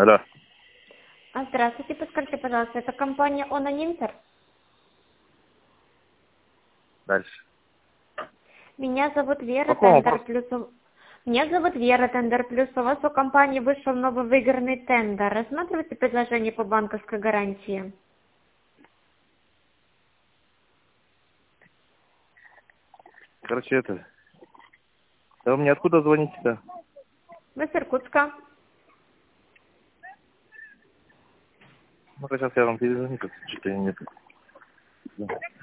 Алло. Здравствуйте, подскажите, пожалуйста, это компания Онанимтер? Дальше. Меня зовут Вера, Какой Тендер вопрос? Плюс. Меня зовут Вера, Тендер Плюс. У вас у компании вышел новый выигранный тендер. Рассматривайте предложение по банковской гарантии. Короче, это... Да вы мне откуда звоните-то? Вы с Иркутска. Ну-ка, сейчас я вам перезвоню, как что-то нет.